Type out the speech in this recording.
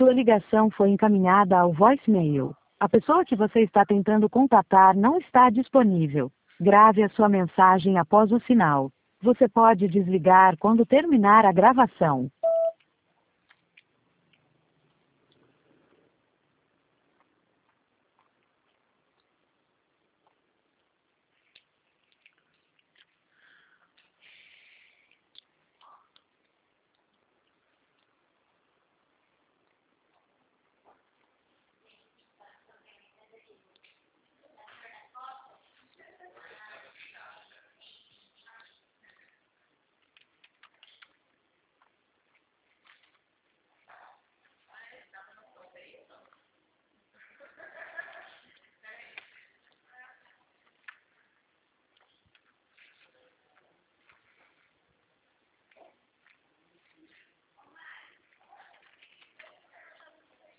Sua ligação foi encaminhada ao voicemail. A pessoa que você está tentando contatar não está disponível. Grave a sua mensagem após o sinal. Você pode desligar quando terminar a gravação.